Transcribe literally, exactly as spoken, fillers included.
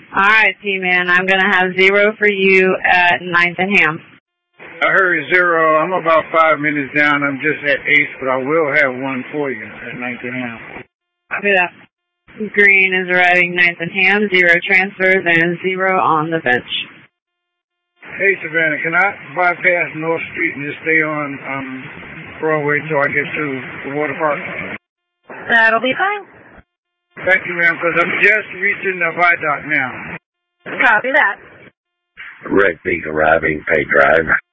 All right, T-Man. I'm going to have zero for you at ninth and Ham. I heard zero. I'm about five minutes down. I'm just at eighth, but I will have one for you at ninth and Ham. Copy that. Green is arriving ninth and Ham, zero transfers, and zero on the bench. Hey, Savannah, can I bypass North Street and just stay on um, Broadway until I get to the water park? That'll be fine. Thank you, ma'am, because I'm just reaching the viaduct now. Copy that. Red Peak arriving, pay drive.